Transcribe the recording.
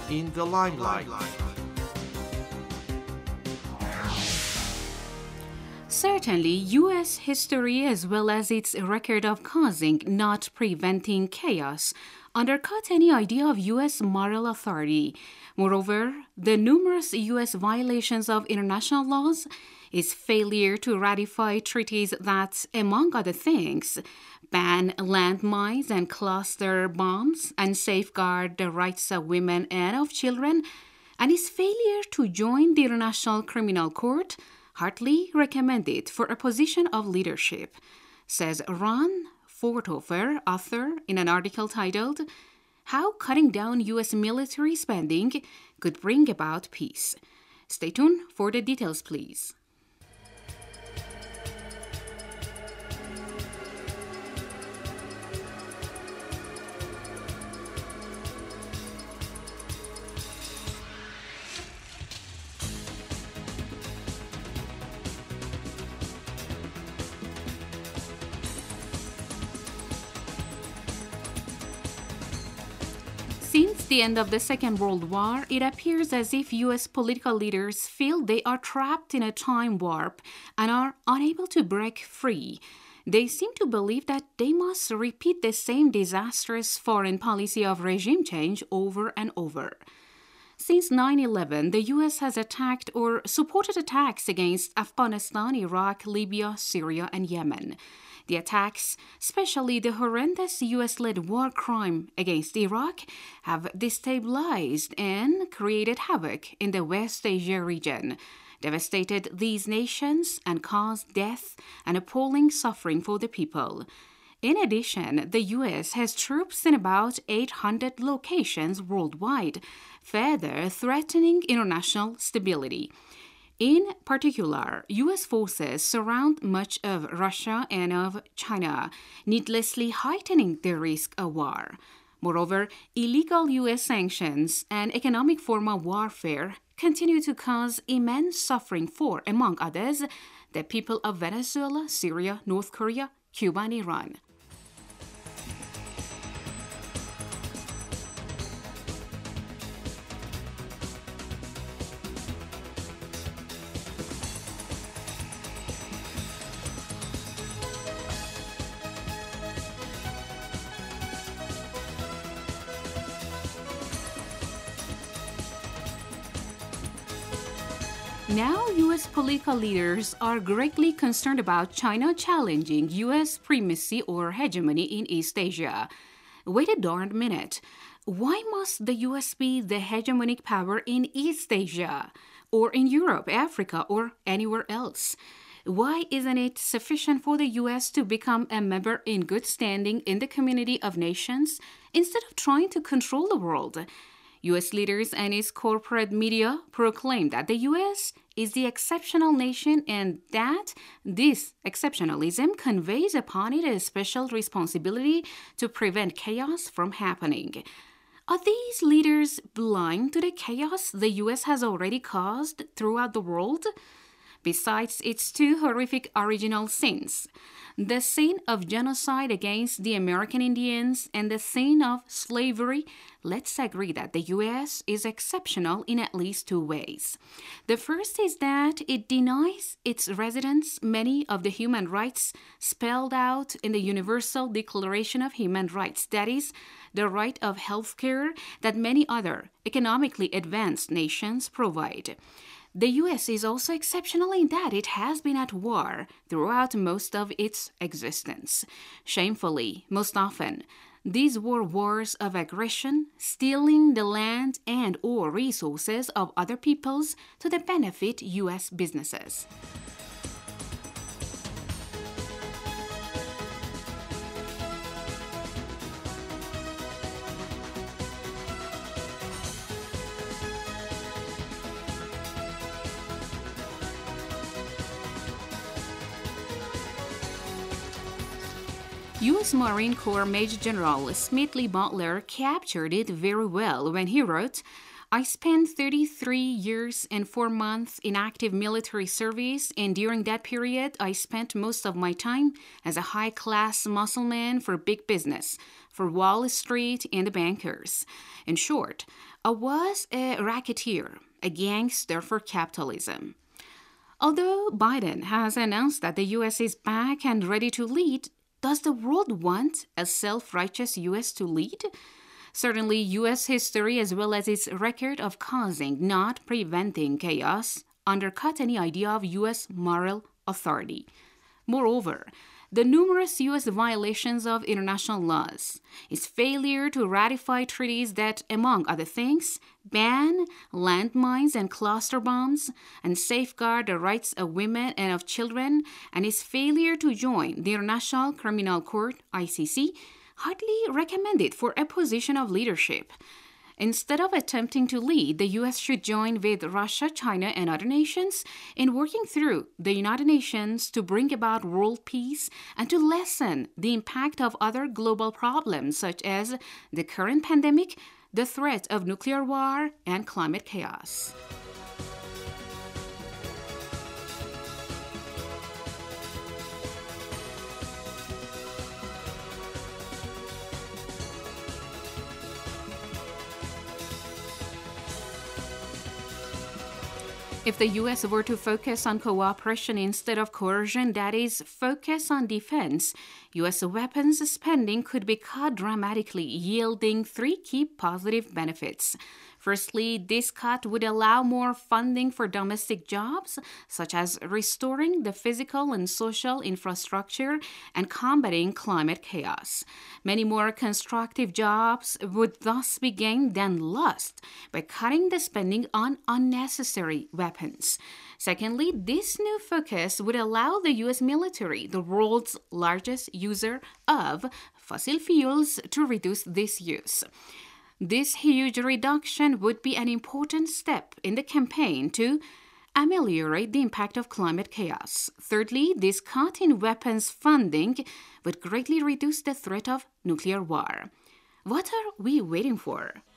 in the limelight. Certainly, U.S. history as well as its record of causing, not preventing chaos, undercut any idea of U.S. moral authority. Moreover, the numerous U.S. violations of international laws, its failure to ratify treaties that, among other things, ban landmines and cluster bombs and safeguard the rights of women and of children, and its failure to join the International Criminal Court heartily recommended for a position of leadership, says Ron Forthofer, author, in an article titled, How Cutting Down U.S. Military Spending Could Bring About Peace. Stay tuned for the details, please. Since the end of the Second World War, it appears as if U.S. political leaders feel they are trapped in a time warp and are unable to break free. They seem to believe that they must repeat the same disastrous foreign policy of regime change over and over. Since 9/11, the U.S. has attacked or supported attacks against Afghanistan, Iraq, Libya, Syria, and Yemen. The attacks, especially the horrendous U.S.-led war crime against Iraq, have destabilized and created havoc in the West Asia region, devastated these nations, and caused death and appalling suffering for the people. In addition, the U.S. has troops in about 800 locations worldwide, further threatening international stability. In particular, U.S. forces surround much of Russia and of China, needlessly heightening the risk of war. Moreover, illegal U.S. sanctions and economic form of warfare continue to cause immense suffering for, among others, the people of Venezuela, Syria, North Korea, Cuba, and Iran. Now, U.S. political leaders are greatly concerned about China challenging U.S. primacy or hegemony in East Asia. Wait a darn minute. Why must the U.S. be the hegemonic power in East Asia, or in Europe, Africa, or anywhere else? Why isn't it sufficient for the U.S. to become a member in good standing in the community of nations instead of trying to control the world? U.S. leaders and its corporate media proclaim that the U.S. is the exceptional nation and that this exceptionalism conveys upon it a special responsibility to prevent chaos from happening. Are these leaders blind to the chaos the U.S. has already caused throughout the world? Besides its two horrific original sins, the sin of genocide against the American Indians and the sin of slavery, let's agree that the U.S. is exceptional in at least two ways. The first is that it denies its residents many of the human rights spelled out in the Universal Declaration of Human Rights, that is, the right of health care that many other economically advanced nations provide. The U.S. is also exceptional in that it has been at war throughout most of its existence. Shamefully, most often, these were wars of aggression, stealing the land and or resources of other peoples to the benefit U.S. businesses. U.S. Marine Corps Major General Smedley Butler captured it very well when he wrote, I spent 33 years and 4 months in active military service, and during that period, I spent most of my time as a high-class muscleman for big business, for Wall Street and the bankers. In short, I was a racketeer, a gangster for capitalism. Although Biden has announced that the U.S. is back and ready to lead, does the world want a self-righteous U.S. to lead? Certainly, U.S. history as well as its record of causing, not preventing chaos, undercut any idea of U.S. moral authority. Moreover, the numerous U.S. violations of international laws, its failure to ratify treaties that, among other things, ban landmines and cluster bombs and safeguard the rights of women and of children, and its failure to join the International Criminal Court, ICC, hardly recommended for a position of leadership. Instead of attempting to lead, the U.S. should join with Russia, China, and other nations in working through the United Nations to bring about world peace and to lessen the impact of other global problems such as the current pandemic, the threat of nuclear war, and climate chaos. If the U.S. were to focus on cooperation instead of coercion, that is, focus on defense, U.S. weapons spending could be cut dramatically, yielding 3 key positive benefits. Firstly, this cut would allow more funding for domestic jobs, such as restoring the physical and social infrastructure and combating climate chaos. Many more constructive jobs would thus be gained than lost by cutting the spending on unnecessary weapons. Secondly, this new focus would allow the U.S. military, the world's largest user of fossil fuels, to reduce this use. This huge reduction would be an important step in the campaign to ameliorate the impact of climate chaos. Thirdly, this cut in weapons funding would greatly reduce the threat of nuclear war. What are we waiting for?